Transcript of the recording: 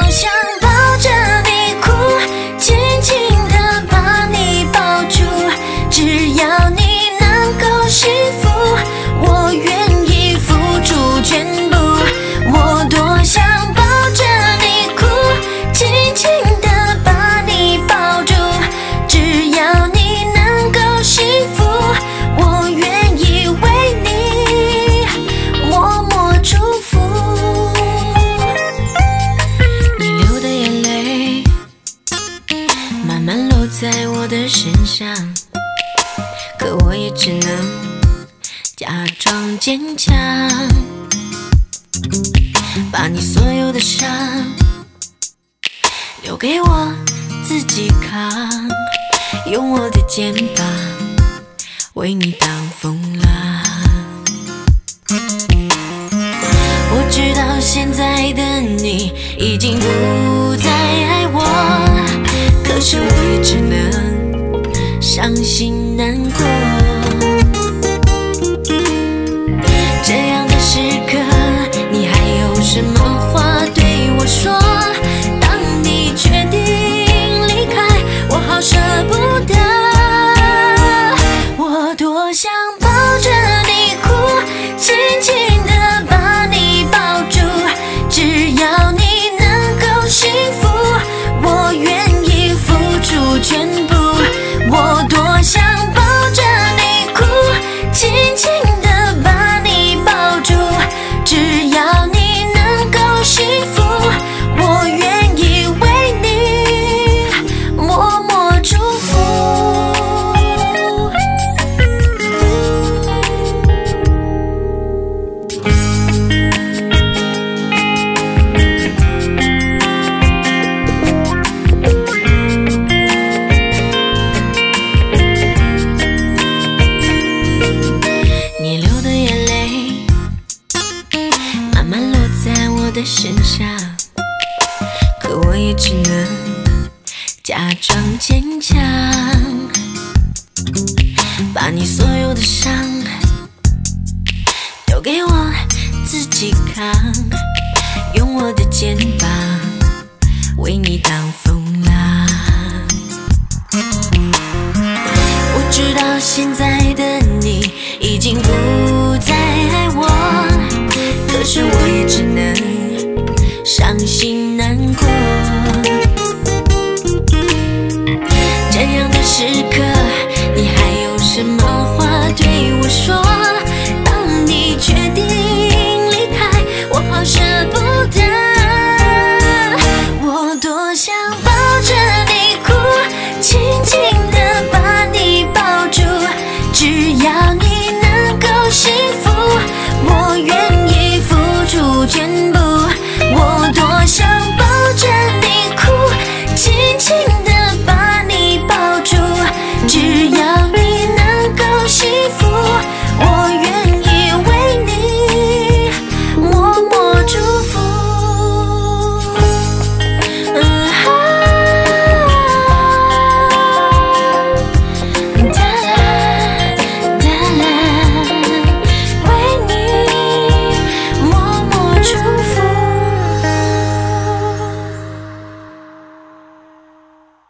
想抱着你哭，紧紧地把你抱住，只要你能够幸福，我愿意付出全部。我多想抱着你哭，紧紧地把你抱住，只要你能够幸福，我愿意为你默默祝福。你流的眼泪慢慢落在我的身上，可我也只能假装坚强，把你所有的伤留给我自己扛，用我的肩膀为你挡风浪。我知道现在的你已经不再爱我，可是我也只能伤心难过。这样的时刻，你还有什么话对我说？当你决定离开，我好舍不得。我多想抱着你哭，紧紧地把你抱住，只要你能够幸福，我愿意付出全部。我多想抱着你哭，紧紧地把你抱住，只要你能够幸福，我愿意为你默默祝福。你流的眼泪慢慢落在我的身上，可我也只能假装坚强，把你所有的伤留给我自己扛，用我的肩膀为你挡风浪。我知道现在的你已经不再爱我，可是我也只能伤心难过。这样的时刻，